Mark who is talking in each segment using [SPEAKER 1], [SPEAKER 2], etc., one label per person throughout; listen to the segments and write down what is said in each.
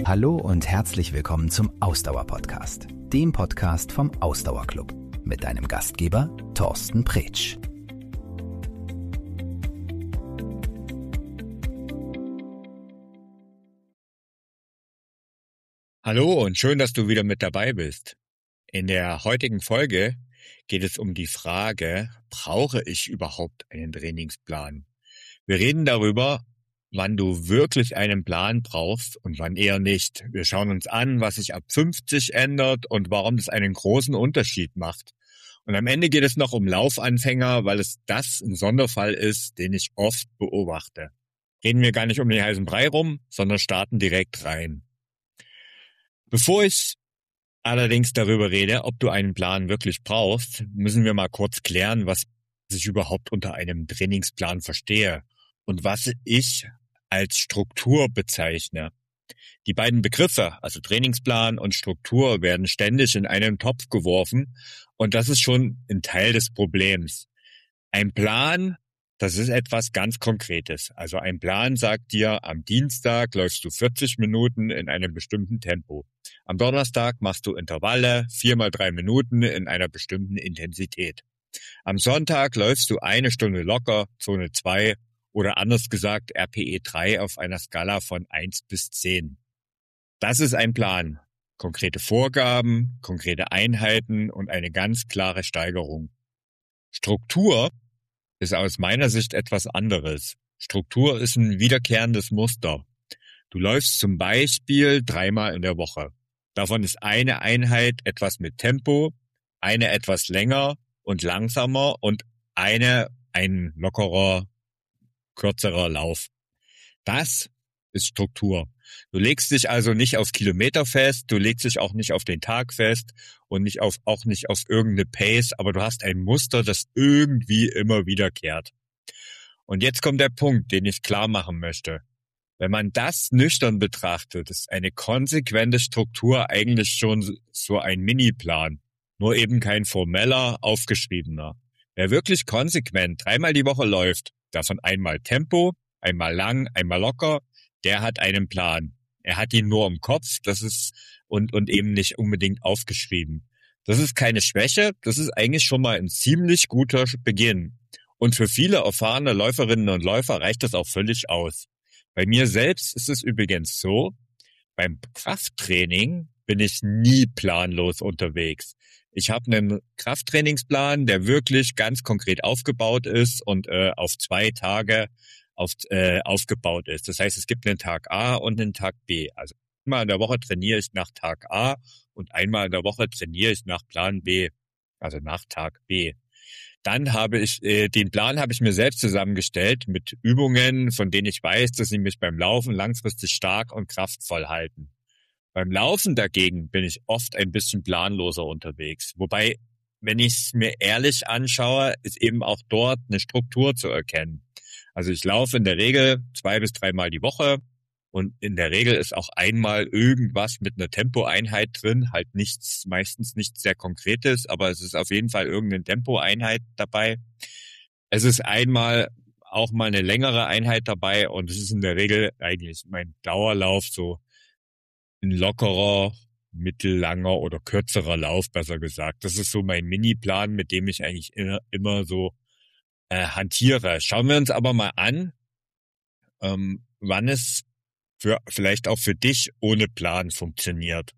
[SPEAKER 1] Hallo und herzlich willkommen zum Ausdauer-Podcast, dem Podcast vom Ausdauerclub mit deinem Gastgeber Thorsten Pretsch.
[SPEAKER 2] Hallo und schön, dass du wieder mit dabei bist. In der heutigen Folge geht es um die Frage, brauche ich überhaupt einen Trainingsplan? Wir reden darüber, wann du wirklich einen Plan brauchst und wann eher nicht. Wir schauen uns an, was sich ab 50 ändert und warum das einen großen Unterschied macht. Und am Ende geht es noch um Laufanfänger, weil es das ein Sonderfall ist, den ich oft beobachte. Reden wir gar nicht um den heißen Brei rum, sondern starten direkt rein. Bevor ich allerdings darüber rede, ob du einen Plan wirklich brauchst, müssen wir mal kurz klären, was ich überhaupt unter einem Trainingsplan verstehe und was ich als Struktur bezeichne. Die beiden Begriffe, also Trainingsplan und Struktur, werden ständig in einen Topf geworfen und das ist schon ein Teil des Problems. Ein Plan, das ist etwas ganz Konkretes. Also ein Plan sagt dir, am Dienstag läufst du 40 Minuten in einem bestimmten Tempo. Am Donnerstag machst du Intervalle, 4x3 Minuten in einer bestimmten Intensität. Am Sonntag läufst du 1 Stunde locker, Zone 2 oder anders gesagt RPE 3 auf einer Skala von 1 bis 10. Das ist ein Plan. Konkrete Vorgaben, konkrete Einheiten und eine ganz klare Steigerung. Struktur ist aus meiner Sicht etwas anderes. Struktur ist ein wiederkehrendes Muster. Du läufst zum Beispiel 3-mal in der Woche. Davon ist eine Einheit etwas mit Tempo, eine etwas länger und langsamer und ein lockerer, kürzerer Lauf. Das ist Struktur. Du legst dich also nicht auf Kilometer fest, du legst dich auch nicht auf den Tag fest und auch nicht auf irgendeine Pace, aber du hast ein Muster, das irgendwie immer wiederkehrt. Und jetzt kommt der Punkt, den ich klar machen möchte. Wenn man das nüchtern betrachtet, ist eine konsequente Struktur eigentlich schon so ein Miniplan, nur eben kein formeller, aufgeschriebener. Wer wirklich konsequent 3-mal die Woche läuft, davon einmal Tempo, einmal lang, einmal locker, der hat einen Plan. Er hat ihn nur im Kopf, das ist und eben nicht unbedingt aufgeschrieben. Das ist keine Schwäche, das ist eigentlich schon mal ein ziemlich guter Beginn. Und für viele erfahrene Läuferinnen und Läufer reicht das auch völlig aus. Bei mir selbst ist es übrigens so, beim Krafttraining bin ich nie planlos unterwegs. Ich habe einen Krafttrainingsplan, der wirklich ganz konkret aufgebaut ist und auf 2 Tage aufgebaut ist. Das heißt, es gibt einen Tag A und einen Tag B. Also einmal in der Woche trainiere ich nach Tag A und einmal in der Woche trainiere ich nach Plan B, also nach Tag B. Dann habe ich den Plan habe ich mir selbst zusammengestellt mit Übungen, von denen ich weiß, dass sie mich beim Laufen langfristig stark und kraftvoll halten. Beim Laufen dagegen bin ich oft ein bisschen planloser unterwegs. Wobei, wenn ich es mir ehrlich anschaue, ist eben auch dort eine Struktur zu erkennen. Also ich laufe in der Regel 2 bis 3-mal die Woche und in der Regel ist auch einmal irgendwas mit einer Tempoeinheit drin, halt meistens nichts sehr Konkretes, aber es ist auf jeden Fall irgendeine Tempoeinheit dabei. Es ist einmal auch mal eine längere Einheit dabei und es ist in der Regel eigentlich mein Dauerlauf so ein lockerer, mittellanger oder kürzerer Lauf, besser gesagt. Das ist so mein Miniplan, mit dem ich eigentlich immer so hantiere. Schauen wir uns aber mal an, wann es vielleicht auch für dich ohne Plan funktioniert.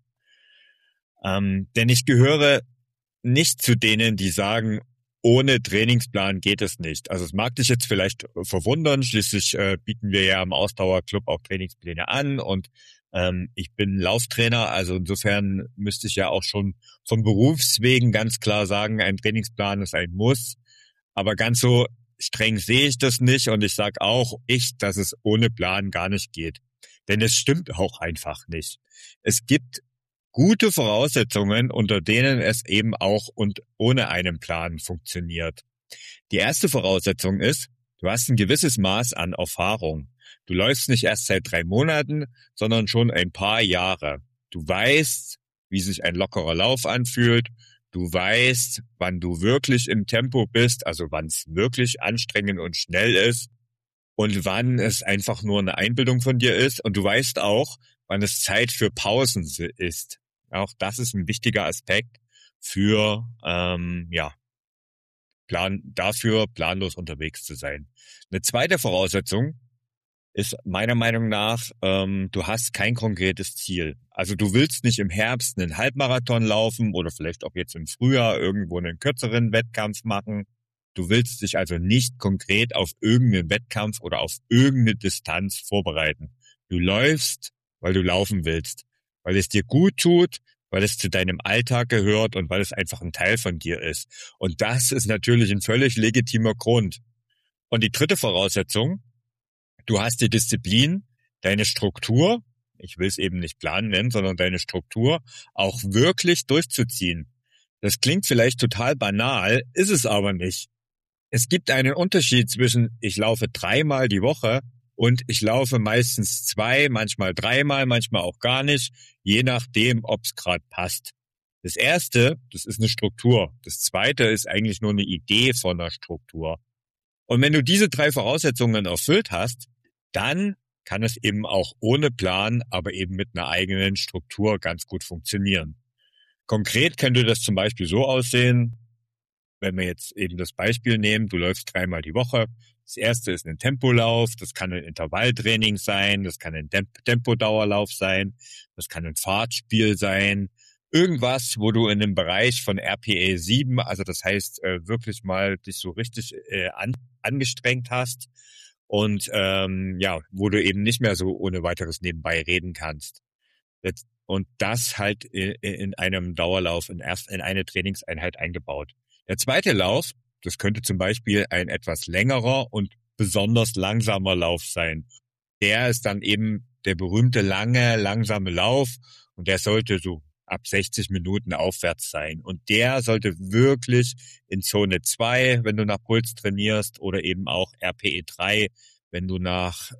[SPEAKER 2] Denn ich gehöre nicht zu denen, die sagen, ohne Trainingsplan geht es nicht. Also es mag dich jetzt vielleicht verwundern, schließlich bieten wir ja im Ausdauerclub auch Trainingspläne an und ich bin Lauftrainer, also insofern müsste ich ja auch schon von Berufswegen ganz klar sagen, ein Trainingsplan ist ein Muss. Aber ganz so streng sehe ich das nicht und ich sage auch, dass es ohne Plan gar nicht geht. Denn es stimmt auch einfach nicht. Es gibt gute Voraussetzungen, unter denen es eben auch und ohne einen Plan funktioniert. Die erste Voraussetzung ist, du hast ein gewisses Maß an Erfahrung. Du läufst nicht erst seit 3 Monaten, sondern schon ein paar Jahre. Du weißt, wie sich ein lockerer Lauf anfühlt. Du weißt, wann du wirklich im Tempo bist, also wann es wirklich anstrengend und schnell ist und wann es einfach nur eine Einbildung von dir ist. Und du weißt auch, wann es Zeit für Pausen ist. Auch das ist ein wichtiger Aspekt für dafür planlos unterwegs zu sein. Eine zweite Voraussetzung ist meiner Meinung nach, du hast kein konkretes Ziel. Also du willst nicht im Herbst einen Halbmarathon laufen oder vielleicht auch jetzt im Frühjahr irgendwo einen kürzeren Wettkampf machen. Du willst dich also nicht konkret auf irgendeinen Wettkampf oder auf irgendeine Distanz vorbereiten. Du läufst, weil du laufen willst, weil es dir gut tut, weil es zu deinem Alltag gehört und weil es einfach ein Teil von dir ist. Und das ist natürlich ein völlig legitimer Grund. Und die dritte Voraussetzung: Du hast die Disziplin, deine Struktur, ich will es eben nicht Plan nennen, sondern deine Struktur auch wirklich durchzuziehen. Das klingt vielleicht total banal, ist es aber nicht. Es gibt einen Unterschied zwischen ich laufe 3-mal die Woche und ich laufe meistens 2, manchmal 3-mal, manchmal auch gar nicht, je nachdem, ob es gerade passt. Das erste, das ist eine Struktur. Das zweite ist eigentlich nur eine Idee von einer Struktur. Und wenn du diese 3 Voraussetzungen erfüllt hast, dann kann es eben auch ohne Plan, aber eben mit einer eigenen Struktur ganz gut funktionieren. Konkret könnte das zum Beispiel so aussehen, wenn wir jetzt eben das Beispiel nehmen, du läufst 3-mal die Woche. Das erste ist ein Tempolauf, das kann ein Intervalltraining sein, das kann ein Tempodauerlauf sein, das kann ein Fahrtspiel sein. Irgendwas, wo du in dem Bereich von RPE 7, also das heißt wirklich mal dich so richtig angestrengt hast und wo du eben nicht mehr so ohne weiteres nebenbei reden kannst. Und das halt in einem Dauerlauf, in eine Trainingseinheit eingebaut. Der zweite Lauf, das könnte zum Beispiel ein etwas längerer und besonders langsamer Lauf sein. Der ist dann eben der berühmte langsame Lauf und der sollte so ab 60 Minuten aufwärts sein. Und der sollte wirklich in Zone 2, wenn du nach Puls trainierst, oder eben auch RPE 3, wenn du nach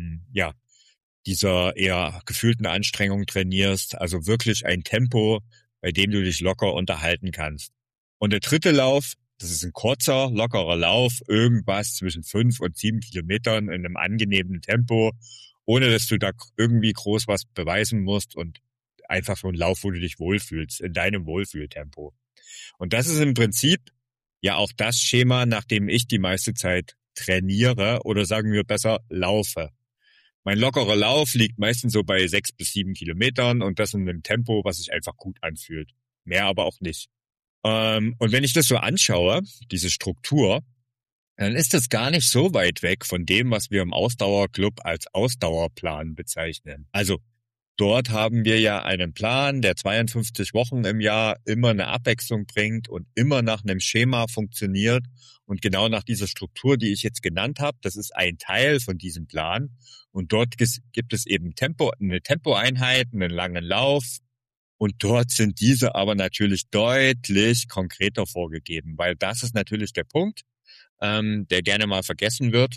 [SPEAKER 2] dieser eher gefühlten Anstrengung trainierst. Also wirklich ein Tempo, bei dem du dich locker unterhalten kannst. Und der dritte Lauf, das ist ein kurzer, lockerer Lauf, irgendwas zwischen 5 und 7 Kilometern in einem angenehmen Tempo, ohne dass du da irgendwie groß was beweisen musst und einfach so ein Lauf, wo du dich wohlfühlst, in deinem Wohlfühltempo. Und das ist im Prinzip ja auch das Schema, nach dem ich die meiste Zeit trainiere oder sagen wir besser laufe. Mein lockerer Lauf liegt meistens so bei 6 bis 7 Kilometern und das in einem Tempo, was sich einfach gut anfühlt. Mehr aber auch nicht. Und wenn ich das so anschaue, diese Struktur, dann ist das gar nicht so weit weg von dem, was wir im Ausdauerclub als Ausdauerplan bezeichnen. Also dort haben wir ja einen Plan, der 52 Wochen im Jahr immer eine Abwechslung bringt und immer nach einem Schema funktioniert. Und genau nach dieser Struktur, die ich jetzt genannt habe, das ist ein Teil von diesem Plan. Und dort gibt es eben eine Tempoeinheit, einen langen Lauf. Und dort sind diese aber natürlich deutlich konkreter vorgegeben, weil das ist natürlich der Punkt, der gerne mal vergessen wird.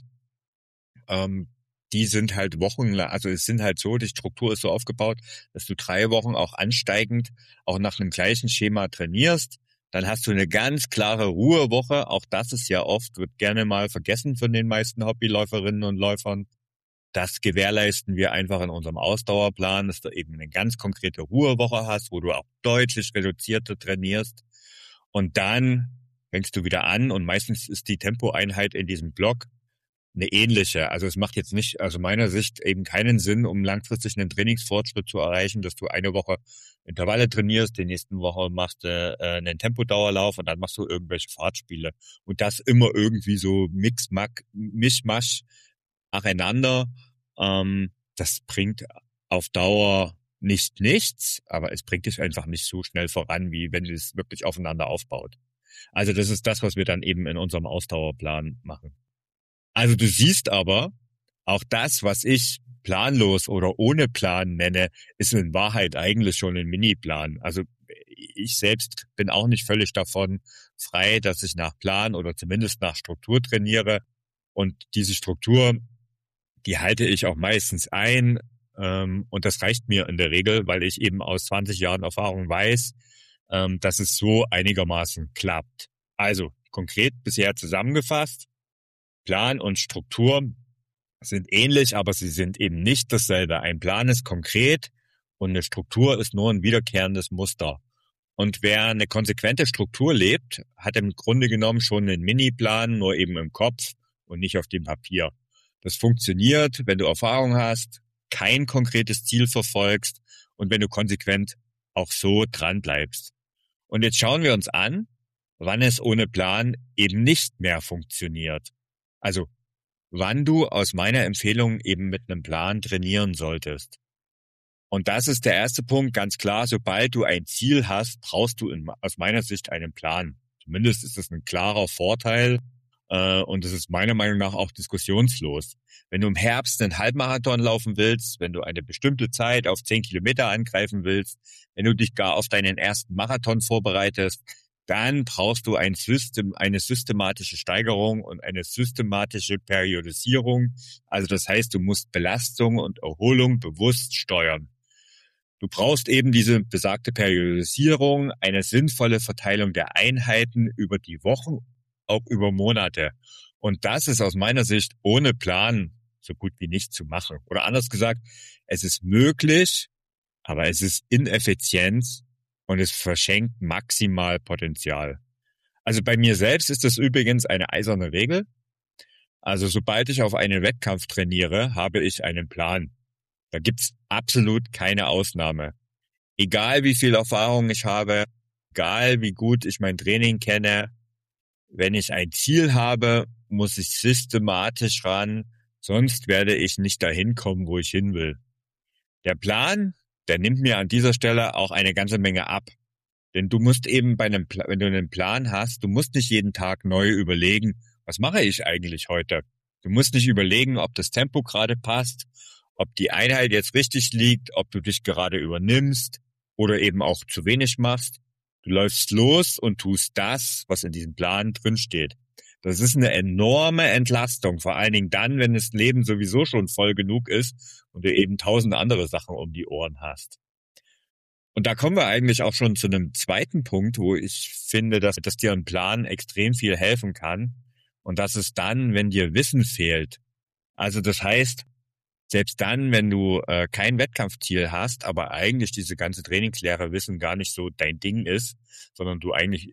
[SPEAKER 2] Die sind halt wochenlang, also es sind halt so, die Struktur ist so aufgebaut, dass du 3 Wochen auch ansteigend, auch nach einem gleichen Schema trainierst. Dann hast du eine ganz klare Ruhewoche. Auch das ist ja oft, wird gerne mal vergessen von den meisten Hobbyläuferinnen und Läufern. Das gewährleisten wir einfach in unserem Ausdauerplan, dass du eben eine ganz konkrete Ruhewoche hast, wo du auch deutlich reduzierter trainierst. Und dann fängst du wieder an und meistens ist die Tempoeinheit in diesem Block eine ähnliche. Also es macht jetzt nicht, aus meiner Sicht eben keinen Sinn, um langfristig einen Trainingsfortschritt zu erreichen, dass du eine Woche Intervalle trainierst, die nächsten Woche machst du einen Tempodauerlauf und dann machst du irgendwelche Fahrtspiele. Und das immer irgendwie so Mischmasch nacheinander. Das bringt auf Dauer nichts, aber es bringt dich einfach nicht so schnell voran, wie wenn es wirklich aufeinander aufbaut. Also das ist das, was wir dann eben in unserem Ausdauerplan machen. Also du siehst aber, auch das, was ich planlos oder ohne Plan nenne, ist in Wahrheit eigentlich schon ein Mini-Plan. Also ich selbst bin auch nicht völlig davon frei, dass ich nach Plan oder zumindest nach Struktur trainiere. Und diese Struktur, die halte ich auch meistens ein. Und das reicht mir in der Regel, weil ich eben aus 20 Jahren Erfahrung weiß, dass es so einigermaßen klappt. Also konkret bisher zusammengefasst: Plan und Struktur sind ähnlich, aber sie sind eben nicht dasselbe. Ein Plan ist konkret und eine Struktur ist nur ein wiederkehrendes Muster. Und wer eine konsequente Struktur lebt, hat im Grunde genommen schon einen Mini-Plan, nur eben im Kopf und nicht auf dem Papier. Das funktioniert, wenn du Erfahrung hast, kein konkretes Ziel verfolgst und wenn du konsequent auch so dran bleibst. Und jetzt schauen wir uns an, wann es ohne Plan eben nicht mehr funktioniert. Also wann du aus meiner Empfehlung eben mit einem Plan trainieren solltest. Und das ist der erste Punkt, ganz klar, sobald du ein Ziel hast, brauchst du aus meiner Sicht einen Plan. Zumindest ist es ein klarer Vorteil und es ist meiner Meinung nach auch diskussionslos. Wenn du im Herbst einen Halbmarathon laufen willst, wenn du eine bestimmte Zeit auf 10 Kilometer angreifen willst, wenn du dich gar auf deinen ersten Marathon vorbereitest, dann brauchst du eine systematische Steigerung und eine systematische Periodisierung. Also das heißt, du musst Belastung und Erholung bewusst steuern. Du brauchst eben diese besagte Periodisierung, eine sinnvolle Verteilung der Einheiten über die Wochen, auch über Monate. Und das ist aus meiner Sicht ohne Plan so gut wie nicht zu machen. Oder anders gesagt, es ist möglich, aber es ist ineffizient und es verschenkt maximal Potenzial. Also bei mir selbst ist das übrigens eine eiserne Regel. Also sobald ich auf einen Wettkampf trainiere, habe ich einen Plan. Da gibt's absolut keine Ausnahme. Egal wie viel Erfahrung ich habe, egal wie gut ich mein Training kenne, wenn ich ein Ziel habe, muss ich systematisch ran, sonst werde ich nicht dahin kommen, wo ich hin will. Der Plan, der nimmt mir an dieser Stelle auch eine ganze Menge ab. Denn du musst eben wenn du einen Plan hast, du musst nicht jeden Tag neu überlegen, was mache ich eigentlich heute? Du musst nicht überlegen, ob das Tempo gerade passt, ob die Einheit jetzt richtig liegt, ob du dich gerade übernimmst oder eben auch zu wenig machst. Du läufst los und tust das, was in diesem Plan drinsteht. Das ist eine enorme Entlastung, vor allen Dingen dann, wenn das Leben sowieso schon voll genug ist und du eben 1000 andere Sachen um die Ohren hast. Und da kommen wir eigentlich auch schon zu einem zweiten Punkt, wo ich finde, dass dir ein Plan extrem viel helfen kann. Und das ist dann, wenn dir Wissen fehlt. Also das heißt, selbst dann, wenn du kein Wettkampfziel hast, aber eigentlich diese ganze Trainingslehre Wissen gar nicht so dein Ding ist, sondern du eigentlich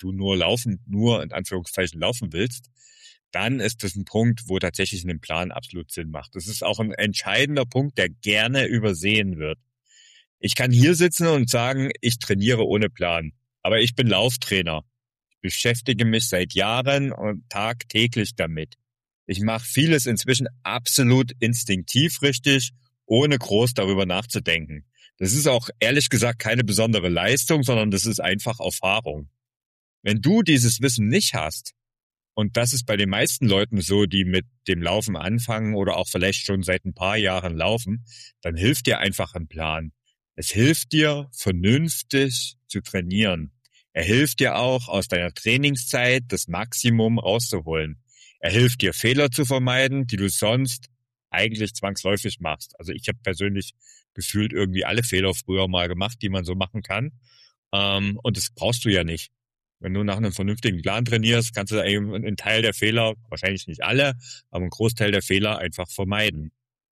[SPEAKER 2] nur in Anführungszeichen laufen willst, dann ist das ein Punkt, wo tatsächlich ein Plan absolut Sinn macht. Das ist auch ein entscheidender Punkt, der gerne übersehen wird. Ich kann hier sitzen und sagen, ich trainiere ohne Plan, aber ich bin Lauftrainer. Ich beschäftige mich seit Jahren und tagtäglich damit. Ich mache vieles inzwischen absolut instinktiv richtig, ohne groß darüber nachzudenken. Das ist auch ehrlich gesagt keine besondere Leistung, sondern das ist einfach Erfahrung. Wenn du dieses Wissen nicht hast, und das ist bei den meisten Leuten so, die mit dem Laufen anfangen oder auch vielleicht schon seit ein paar Jahren laufen, dann hilft dir einfach ein Plan. Es hilft dir, vernünftig zu trainieren. Er hilft dir auch, aus deiner Trainingszeit das Maximum rauszuholen. Er hilft dir, Fehler zu vermeiden, die du sonst eigentlich zwangsläufig machst. Also ich habe persönlich gefühlt irgendwie alle Fehler früher mal gemacht, die man so machen kann. Und das brauchst du ja nicht. Wenn du nach einem vernünftigen Plan trainierst, kannst du eben einen Teil der Fehler, wahrscheinlich nicht alle, aber einen Großteil der Fehler einfach vermeiden.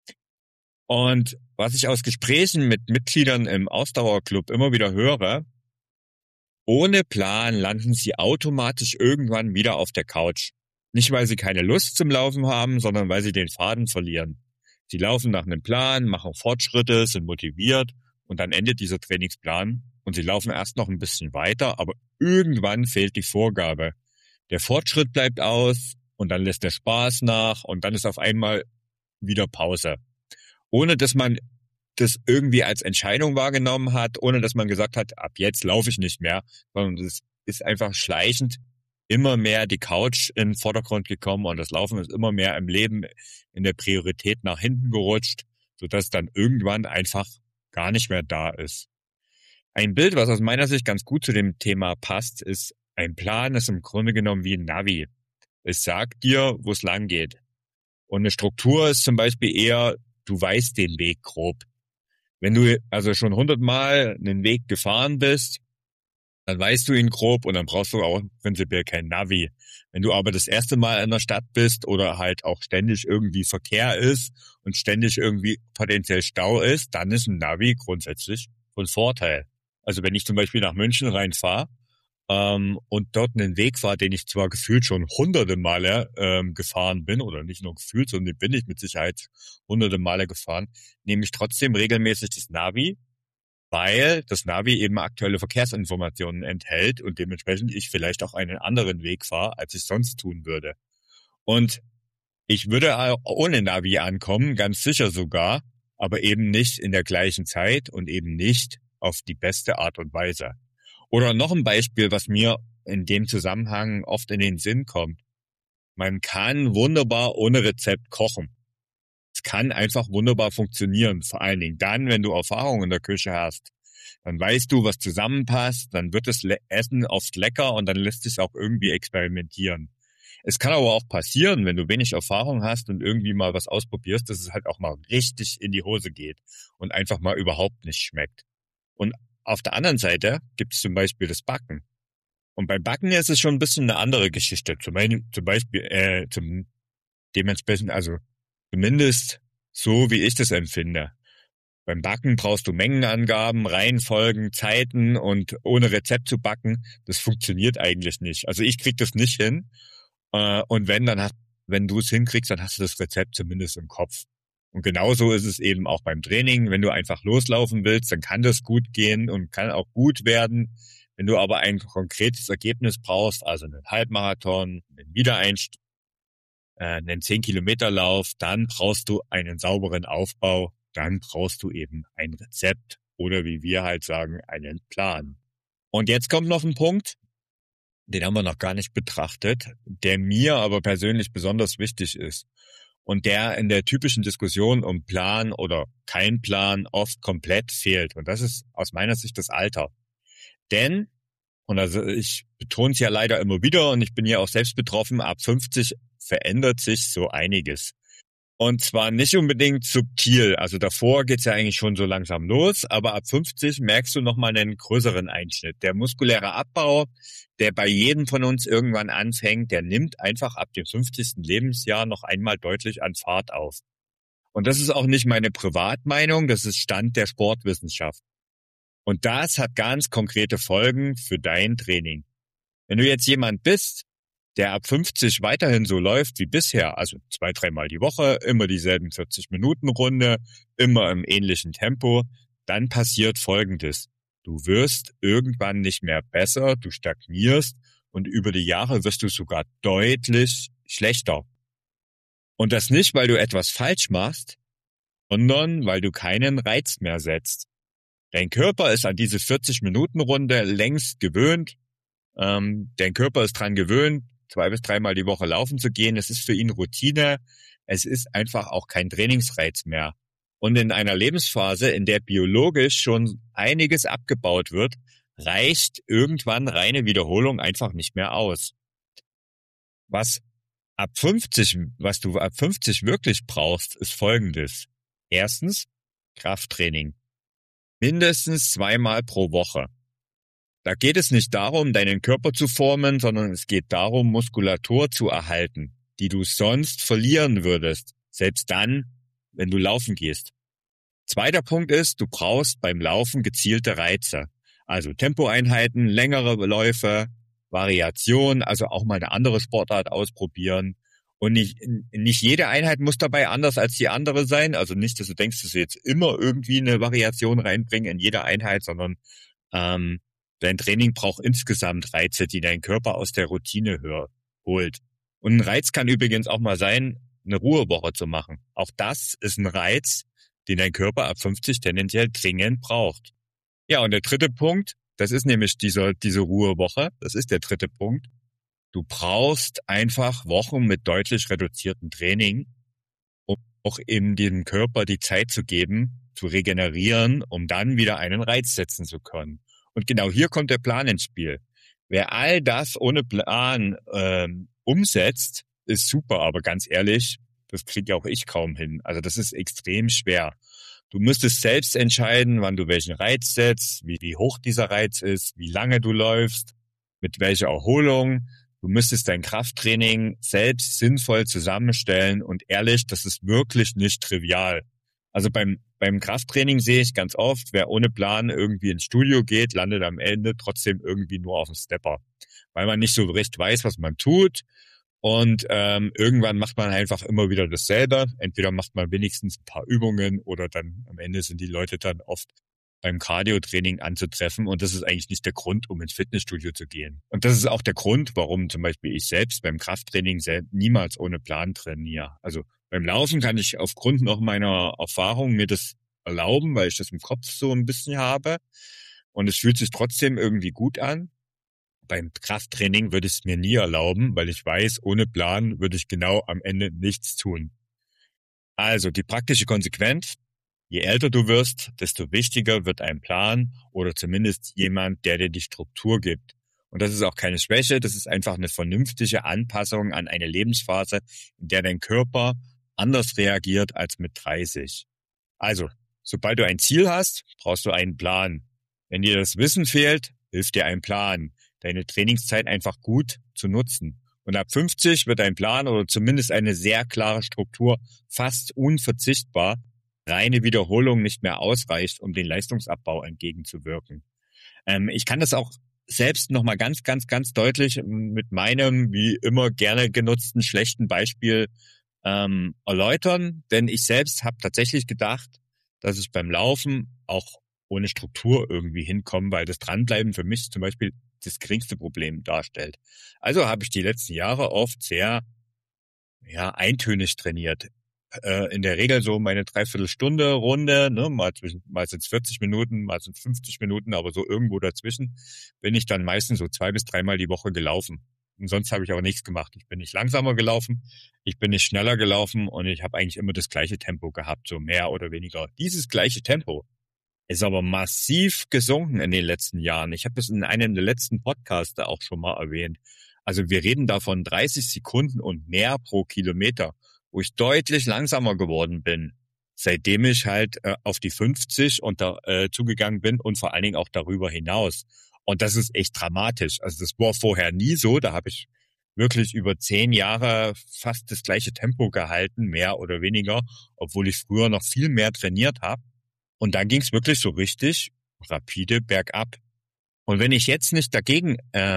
[SPEAKER 2] Und was ich aus Gesprächen mit Mitgliedern im Ausdauerclub immer wieder höre, ohne Plan landen sie automatisch irgendwann wieder auf der Couch. Nicht, weil sie keine Lust zum Laufen haben, sondern weil sie den Faden verlieren. Sie laufen nach einem Plan, machen Fortschritte, sind motiviert und dann endet dieser Trainingsplan und sie laufen erst noch ein bisschen weiter, aber irgendwann fehlt die Vorgabe. Der Fortschritt bleibt aus und dann lässt der Spaß nach und dann ist auf einmal wieder Pause. Ohne dass man das irgendwie als Entscheidung wahrgenommen hat, ohne dass man gesagt hat, ab jetzt laufe ich nicht mehr, sondern es ist einfach schleichend immer mehr die Couch in den Vordergrund gekommen und das Laufen ist immer mehr im Leben in der Priorität nach hinten gerutscht, sodass dann irgendwann einfach gar nicht mehr da ist. Ein Bild, was aus meiner Sicht ganz gut zu dem Thema passt, ist, ein Plan ist im Grunde genommen wie ein Navi. Es sagt dir, wo es lang geht. Und eine Struktur ist zum Beispiel eher, du weißt den Weg grob. Wenn du also schon 100 Mal einen Weg gefahren bist, dann weißt du ihn grob und dann brauchst du auch prinzipiell kein Navi. Wenn du aber das erste Mal in der Stadt bist oder halt auch ständig irgendwie Verkehr ist und ständig irgendwie potenziell Stau ist, dann ist ein Navi grundsätzlich von Vorteil. Also wenn ich zum Beispiel nach München reinfahre und dort einen Weg fahre, den ich zwar gefühlt schon hunderte Male gefahren bin, oder nicht nur gefühlt, sondern den bin ich mit Sicherheit hunderte Male gefahren, nehme ich trotzdem regelmäßig das Navi, weil das Navi eben aktuelle Verkehrsinformationen enthält und dementsprechend ich vielleicht auch einen anderen Weg fahre, als ich sonst tun würde. Und ich würde auch ohne Navi ankommen, ganz sicher sogar, aber eben nicht in der gleichen Zeit und eben nicht auf die beste Art und Weise. Oder noch ein Beispiel, was mir in dem Zusammenhang oft in den Sinn kommt. Man kann wunderbar ohne Rezept kochen. Es kann einfach wunderbar funktionieren, vor allen Dingen dann, wenn du Erfahrung in der Küche hast. Dann weißt du, was zusammenpasst, dann wird das Essen oft lecker und dann lässt sich auch irgendwie experimentieren. Es kann aber auch passieren, wenn du wenig Erfahrung hast und irgendwie mal was ausprobierst, dass es halt auch mal richtig in die Hose geht und einfach mal überhaupt nicht schmeckt. Und auf der anderen Seite gibt es zum Beispiel das Backen. Und beim Backen ist es schon ein bisschen eine andere Geschichte. Dementsprechend, also zumindest so, wie ich das empfinde. Beim Backen brauchst du Mengenangaben, Reihenfolgen, Zeiten und ohne Rezept zu backen, das funktioniert eigentlich nicht. Also ich krieg das nicht hin. Und wenn du es hinkriegst, dann hast du das Rezept zumindest im Kopf. Und genauso ist es eben auch beim Training. Wenn du einfach loslaufen willst, dann kann das gut gehen und kann auch gut werden. Wenn du aber ein konkretes Ergebnis brauchst, also einen Halbmarathon, einen Wiedereinstieg, einen 10-Kilometer-Lauf, dann brauchst du einen sauberen Aufbau, dann brauchst du eben ein Rezept oder wie wir halt sagen, einen Plan. Und jetzt kommt noch ein Punkt, den haben wir noch gar nicht betrachtet, der mir aber persönlich besonders wichtig ist und der in der typischen Diskussion um Plan oder kein Plan oft komplett fehlt. Und das ist aus meiner Sicht das Alter. Denn, und also ich betone es ja leider immer wieder und ich bin ja auch selbst betroffen, ab 50 verändert sich so einiges. Und zwar nicht unbedingt subtil, also davor geht's ja eigentlich schon so langsam los, aber ab 50 merkst du nochmal einen größeren Einschnitt. Der muskuläre Abbau, der bei jedem von uns irgendwann anfängt, der nimmt einfach ab dem 50. Lebensjahr noch einmal deutlich an Fahrt auf. Und das ist auch nicht meine Privatmeinung, das ist Stand der Sportwissenschaft. Und das hat ganz konkrete Folgen für dein Training. Wenn du jetzt jemand bist, der ab 50 weiterhin so läuft wie bisher, also 2-3 Mal die Woche, immer dieselben 40-Minuten-Runde, immer im ähnlichen Tempo, dann passiert Folgendes. Du wirst irgendwann nicht mehr besser, du stagnierst und über die Jahre wirst du sogar deutlich schlechter. Und das nicht, weil du etwas falsch machst, sondern weil du keinen Reiz mehr setzt. Dein Körper ist an diese 40-Minuten-Runde längst gewöhnt. Dein Körper ist dran gewöhnt, 2 bis 3 Mal die Woche laufen zu gehen. Es ist für ihn Routine. Es ist einfach auch kein Trainingsreiz mehr. Und in einer Lebensphase, in der biologisch schon einiges abgebaut wird, reicht irgendwann reine Wiederholung einfach nicht mehr aus. Was du ab 50 wirklich brauchst, ist Folgendes. Erstens, Krafttraining. Mindestens 2 Mal pro Woche. Da geht es nicht darum, deinen Körper zu formen, sondern es geht darum, Muskulatur zu erhalten, die du sonst verlieren würdest, selbst dann, wenn du laufen gehst. Zweiter Punkt ist, du brauchst beim Laufen gezielte Reize, also Tempoeinheiten, längere Läufe, Variation, also auch mal eine andere Sportart ausprobieren. Und nicht jede Einheit muss dabei anders als die andere sein, also nicht, dass du denkst, dass du jetzt immer irgendwie eine Variation reinbringen in jeder Einheit, sondern dein Training braucht insgesamt Reize, die dein Körper aus der Routine holt. Und ein Reiz kann übrigens auch mal sein, eine Ruhewoche zu machen. Auch das ist ein Reiz, den dein Körper ab 50 tendenziell dringend braucht. Ja, und der dritte Punkt, das ist nämlich diese Ruhewoche, das ist der dritte Punkt. Du brauchst einfach Wochen mit deutlich reduziertem Training, um auch eben dem Körper die Zeit zu geben, zu regenerieren, um dann wieder einen Reiz setzen zu können. Und genau hier kommt der Plan ins Spiel. Wer all das ohne Plan umsetzt, ist super, aber ganz ehrlich, das kriege auch ich kaum hin. Also das ist extrem schwer. Du müsstest selbst entscheiden, wann du welchen Reiz setzt, wie hoch dieser Reiz ist, wie lange du läufst, mit welcher Erholung. Du müsstest dein Krafttraining selbst sinnvoll zusammenstellen und ehrlich, das ist wirklich nicht trivial. Also beim Krafttraining sehe ich ganz oft, wer ohne Plan irgendwie ins Studio geht, landet am Ende trotzdem irgendwie nur auf dem Stepper, weil man nicht so recht weiß, was man tut. Und irgendwann macht man einfach immer wieder dasselbe. Entweder macht man wenigstens ein paar Übungen oder dann am Ende sind die Leute dann oft beim Cardio-Training anzutreffen. Und das ist eigentlich nicht der Grund, um ins Fitnessstudio zu gehen. Und das ist auch der Grund, warum zum Beispiel ich selbst beim Krafttraining niemals ohne Plan trainiere. Also beim Laufen kann ich aufgrund noch meiner Erfahrung mir das erlauben, weil ich das im Kopf so ein bisschen habe. Und es fühlt sich trotzdem irgendwie gut an. Beim Krafttraining würde ich es mir nie erlauben, weil ich weiß, ohne Plan würde ich genau am Ende nichts tun. Also die praktische Konsequenz: Je älter du wirst, desto wichtiger wird ein Plan oder zumindest jemand, der dir die Struktur gibt. Und das ist auch keine Schwäche, das ist einfach eine vernünftige Anpassung an eine Lebensphase, in der dein Körper anders reagiert als mit 30. Also, sobald du ein Ziel hast, brauchst du einen Plan. Wenn dir das Wissen fehlt, hilft dir ein Plan, deine Trainingszeit einfach gut zu nutzen. Und ab 50 wird ein Plan oder zumindest eine sehr klare Struktur fast unverzichtbar, reine Wiederholung nicht mehr ausreicht, um den Leistungsabbau entgegenzuwirken. Ich kann das auch selbst nochmal ganz, ganz, ganz deutlich mit meinem wie immer gerne genutzten schlechten Beispiel erläutern, denn ich selbst habe tatsächlich gedacht, dass ich beim Laufen auch ohne Struktur irgendwie hinkomme, weil das Dranbleiben für mich zum Beispiel das geringste Problem darstellt. Also habe ich die letzten Jahre oft sehr eintönig trainiert. In der Regel so meine Dreiviertelstunde Runde, ne, mal sind es 40 Minuten, mal sind es 50 Minuten, aber so irgendwo dazwischen bin ich dann meistens so 2 bis 3 Mal die Woche gelaufen. Und sonst habe ich auch nichts gemacht. Ich bin nicht langsamer gelaufen, ich bin nicht schneller gelaufen und ich habe eigentlich immer das gleiche Tempo gehabt, so mehr oder weniger. Dieses gleiche Tempo ist aber massiv gesunken in den letzten Jahren. Ich habe das in einem der letzten Podcasts auch schon mal erwähnt. Also wir reden da von 30 Sekunden und mehr pro Kilometer, wo ich deutlich langsamer geworden bin, seitdem ich halt auf die 50 zugegangen bin und vor allen Dingen auch darüber hinaus. Und das ist echt dramatisch. Also das war vorher nie so. Da habe ich wirklich über 10 Jahre fast das gleiche Tempo gehalten, mehr oder weniger, obwohl ich früher noch viel mehr trainiert habe. Und dann ging es wirklich so richtig rapide bergab. Und wenn ich jetzt nicht dagegen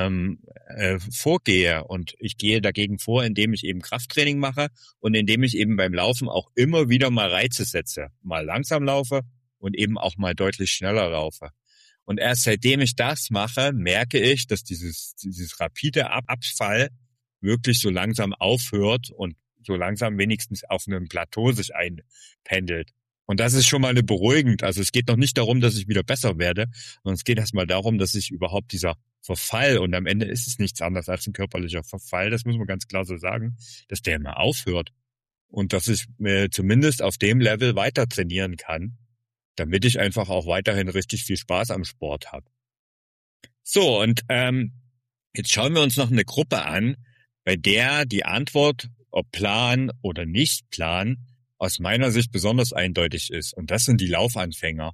[SPEAKER 2] vorgehe und ich gehe dagegen vor, indem ich eben Krafttraining mache und indem ich eben beim Laufen auch immer wieder mal Reize setze, mal langsam laufe und eben auch mal deutlich schneller laufe. Und erst seitdem ich das mache, merke ich, dass dieses rapide Abfall wirklich so langsam aufhört und so langsam wenigstens auf einem Plateau sich einpendelt. Und das ist schon mal beruhigend. Also es geht noch nicht darum, dass ich wieder besser werde, sondern es geht erstmal darum, dass ich überhaupt dieser Verfall, und am Ende ist es nichts anderes als ein körperlicher Verfall, das muss man ganz klar so sagen, dass der mal aufhört. Und dass ich zumindest auf dem Level weiter trainieren kann, damit ich einfach auch weiterhin richtig viel Spaß am Sport habe. So, und jetzt schauen wir uns noch eine Gruppe an, bei der die Antwort, ob Plan oder nicht Plan, aus meiner Sicht besonders eindeutig ist. Und das sind die Laufanfänger.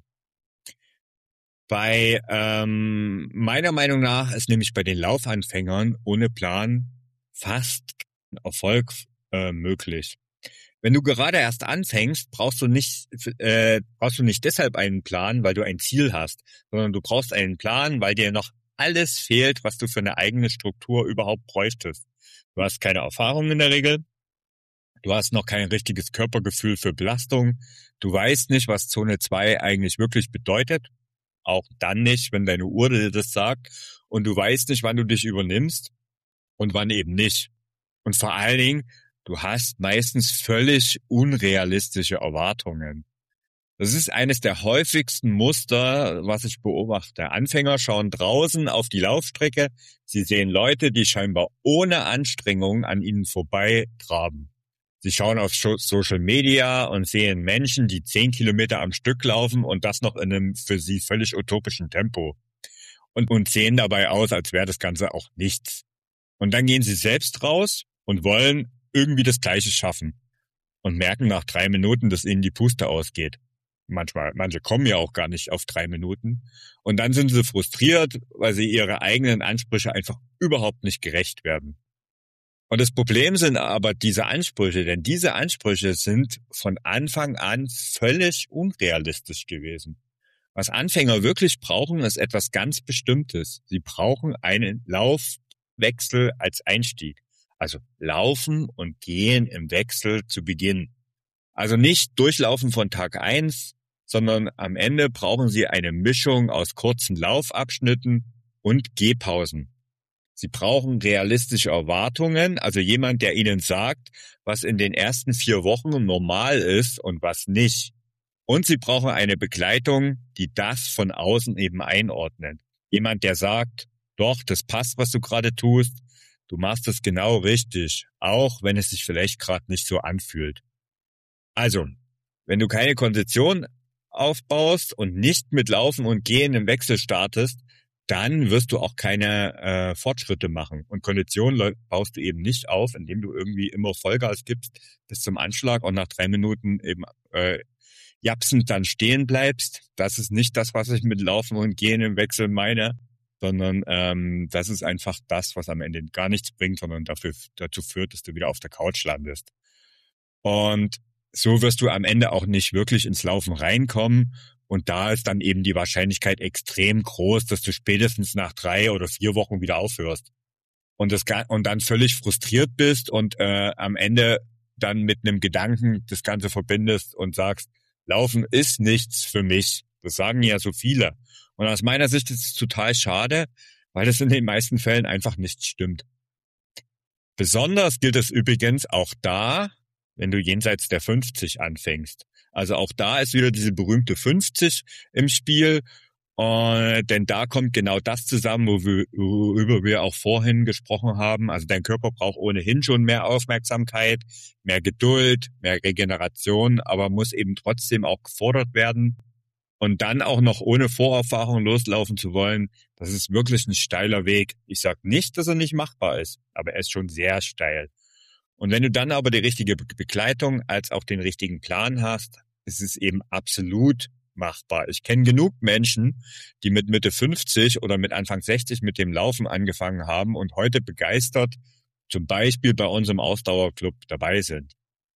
[SPEAKER 2] Bei meiner Meinung nach ist nämlich bei den Laufanfängern ohne Plan fast Erfolg möglich. Wenn du gerade erst anfängst, brauchst du nicht deshalb einen Plan, weil du ein Ziel hast, sondern du brauchst einen Plan, weil dir noch alles fehlt, was du für eine eigene Struktur überhaupt bräuchtest. Du hast keine Erfahrung in der Regel. Du hast noch kein richtiges Körpergefühl für Belastung. Du weißt nicht, was Zone 2 eigentlich wirklich bedeutet. Auch dann nicht, wenn deine Uhr dir das sagt. Und du weißt nicht, wann du dich übernimmst und wann eben nicht. Und vor allen Dingen, du hast meistens völlig unrealistische Erwartungen. Das ist eines der häufigsten Muster, was ich beobachte. Anfänger schauen draußen auf die Laufstrecke. Sie sehen Leute, die scheinbar ohne Anstrengung an ihnen vorbei traben. Sie schauen auf Social Media und sehen Menschen, die 10 Kilometer am Stück laufen und das noch in einem für sie völlig utopischen Tempo. Und sehen dabei aus, als wäre das Ganze auch nichts. Und dann gehen sie selbst raus und wollen irgendwie das Gleiche schaffen und merken nach 3 Minuten, dass ihnen die Puste ausgeht. Manche kommen ja auch gar nicht auf 3 Minuten. Und dann sind sie frustriert, weil sie ihre eigenen Ansprüche einfach überhaupt nicht gerecht werden. Und das Problem sind aber diese Ansprüche, denn diese Ansprüche sind von Anfang an völlig unrealistisch gewesen. Was Anfänger wirklich brauchen, ist etwas ganz Bestimmtes. Sie brauchen einen Laufwechsel als Einstieg. Also Laufen und Gehen im Wechsel zu Beginn. Also nicht Durchlaufen von Tag 1, sondern am Ende brauchen Sie eine Mischung aus kurzen Laufabschnitten und Gehpausen. Sie brauchen realistische Erwartungen, also jemand, der Ihnen sagt, was in den ersten 4 Wochen normal ist und was nicht. Und Sie brauchen eine Begleitung, die das von außen eben einordnet. Jemand, der sagt, doch, das passt, was du gerade tust, du machst es genau richtig, auch wenn es sich vielleicht gerade nicht so anfühlt. Also, wenn du keine Kondition aufbaust und nicht mit Laufen und Gehen im Wechsel startest, dann wirst du auch keine Fortschritte machen. Und Kondition baust du eben nicht auf, indem du irgendwie immer Vollgas gibst bis zum Anschlag und nach 3 Minuten eben japsend dann stehen bleibst. Das ist nicht das, was ich mit Laufen und Gehen im Wechsel meine, sondern das ist einfach das, was am Ende gar nichts bringt, sondern dazu führt, dass du wieder auf der Couch landest. Und so wirst du am Ende auch nicht wirklich ins Laufen reinkommen. Und da ist dann eben die Wahrscheinlichkeit extrem groß, dass du spätestens nach 3 oder 4 Wochen wieder aufhörst. Und dann völlig frustriert bist und am Ende dann mit einem Gedanken das Ganze verbindest und sagst, Laufen ist nichts für mich. Das sagen ja so viele. Und aus meiner Sicht ist es total schade, weil das in den meisten Fällen einfach nicht stimmt. Besonders gilt es übrigens auch da, wenn du jenseits der 50 anfängst. Also auch da ist wieder diese berühmte 50 im Spiel, denn da kommt genau das zusammen, worüber wir auch vorhin gesprochen haben. Also dein Körper braucht ohnehin schon mehr Aufmerksamkeit, mehr Geduld, mehr Regeneration, aber muss eben trotzdem auch gefordert werden. Und dann auch noch ohne Vorerfahrung loslaufen zu wollen, das ist wirklich ein steiler Weg. Ich sage nicht, dass er nicht machbar ist, aber er ist schon sehr steil. Und wenn du dann aber die richtige Begleitung als auch den richtigen Plan hast, ist es eben absolut machbar. Ich kenne genug Menschen, die mit Mitte 50 oder mit Anfang 60 mit dem Laufen angefangen haben und heute begeistert zum Beispiel bei unserem Ausdauerclub dabei sind.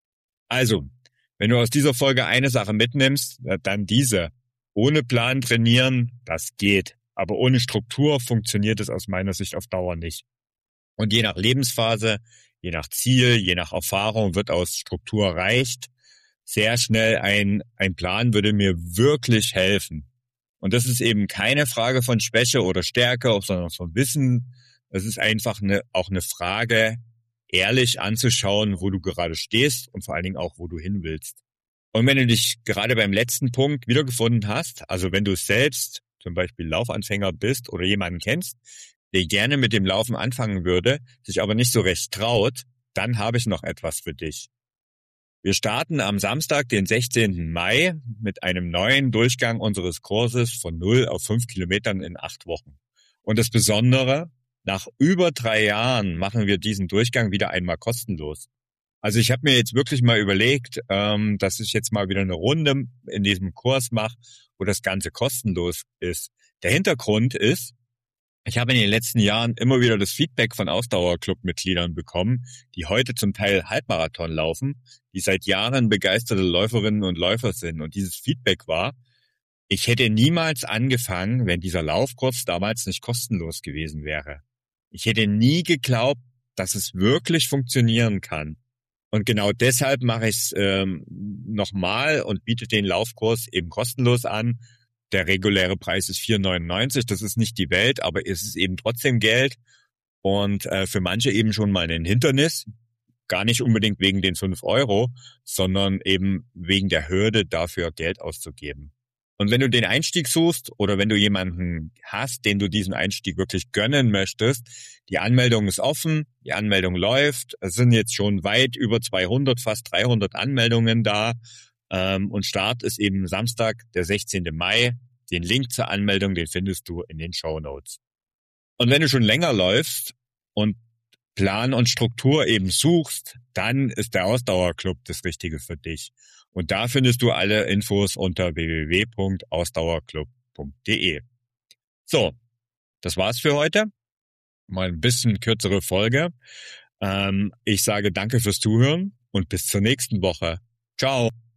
[SPEAKER 2] Also, wenn du aus dieser Folge eine Sache mitnimmst, dann diese. Ohne Plan trainieren, das geht. Aber ohne Struktur funktioniert es aus meiner Sicht auf Dauer nicht. Und je nach Lebensphase, je nach Ziel, je nach Erfahrung wird aus Struktur reicht. Sehr schnell ein Plan würde mir wirklich helfen. Und das ist eben keine Frage von Schwäche oder Stärke, sondern von Wissen. Es ist einfach auch eine Frage, ehrlich anzuschauen, wo du gerade stehst und vor allen Dingen auch, wo du hin willst. Und wenn du dich gerade beim letzten Punkt wiedergefunden hast, also wenn du selbst zum Beispiel Laufanfänger bist oder jemanden kennst, der gerne mit dem Laufen anfangen würde, sich aber nicht so recht traut, dann habe ich noch etwas für dich. Wir starten am Samstag, den 16. Mai, mit einem neuen Durchgang unseres Kurses von 0 auf 5 Kilometern in 8 Wochen. Und das Besondere, nach über 3 Jahren machen wir diesen Durchgang wieder einmal kostenlos. Also ich habe mir jetzt wirklich mal überlegt, dass ich jetzt mal wieder eine Runde in diesem Kurs mache, wo das Ganze kostenlos ist. Der Hintergrund ist, ich habe in den letzten Jahren immer wieder das Feedback von Ausdauerclub-Mitgliedern bekommen, die heute zum Teil Halbmarathon laufen, die seit Jahren begeisterte Läuferinnen und Läufer sind. Und dieses Feedback war, ich hätte niemals angefangen, wenn dieser Laufkurs damals nicht kostenlos gewesen wäre. Ich hätte nie geglaubt, dass es wirklich funktionieren kann. Und genau deshalb mache ich es nochmal und biete den Laufkurs eben kostenlos an. Der reguläre Preis ist 4,99. Das ist nicht die Welt, aber es ist eben trotzdem Geld. Und für manche eben schon mal ein Hindernis. Gar nicht unbedingt wegen den 5 Euro, sondern eben wegen der Hürde, dafür Geld auszugeben. Und wenn du den Einstieg suchst oder wenn du jemanden hast, den du diesen Einstieg wirklich gönnen möchtest, die Anmeldung ist offen, die Anmeldung läuft. Es sind jetzt schon weit über 200, fast 300 Anmeldungen da. Und Start ist eben Samstag, der 16. Mai. Den Link zur Anmeldung, den findest du in den Shownotes. Und wenn du schon länger läufst und Plan und Struktur eben suchst, dann ist der Ausdauerclub das Richtige für dich. Und da findest du alle Infos unter www.ausdauerclub.de. So, das war's für heute. Mal ein bisschen kürzere Folge. Ich sage danke fürs Zuhören und bis zur nächsten Woche. Ciao.